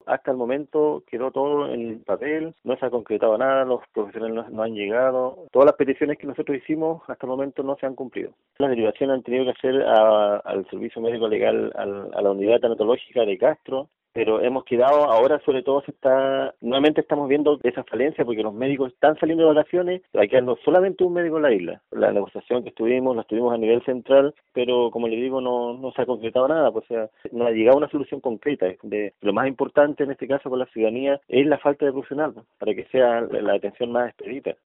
hasta el momento quedó todo en el papel, no se ha concretado nada, los profesionales no han llegado, todas las peticiones que nosotros hicimos hasta el momento no se han cumplido. Las derivaciones han tenido que hacer al Servicio Médico Legal, a la unidad tanatológica de Castro, pero hemos quedado, ahora sobre todo nuevamente estamos viendo esa falencia porque los médicos están saliendo de vacaciones, hay quedando solamente un médico en la isla. La negociación que la estuvimos a nivel central, pero como le digo, no se ha concretado nada, pues, o sea, no ha llegado a una solución concreta. Lo más importante en este caso con la ciudadanía es la falta de profesional, pues, para que sea la atención más expedita.